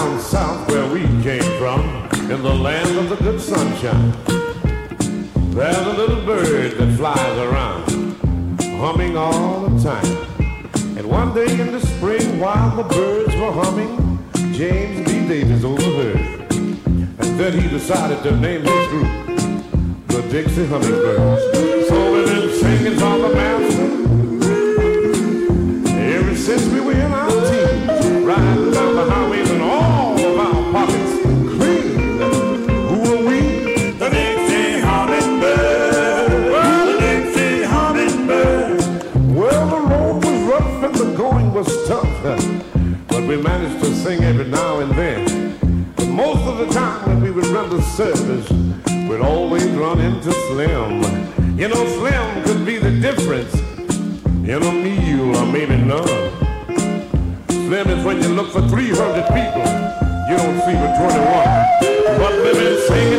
down south where we came from, in the land of the good sunshine, there's a little bird that flies around, humming all the time. And one day in the spring, while the birds were humming, James B. Davis overheard. And then he decided to name his group the Dixie Hummingbirds. So we've been singing for the master ever since we were in our teens, riding down the highways and all of our pockets clean. Who are we? The Dixie Hummingbird. Well, the Dixie Hummingbird. Well, the road was rough and the going was tough, but we managed to sing every now and then. But most of the time when we would run the service, we'd always run into Slim. You know, Slim could be the difference in a meal or maybe none. Slim is when you look for 300 people, you don't see but 21. But we've been singing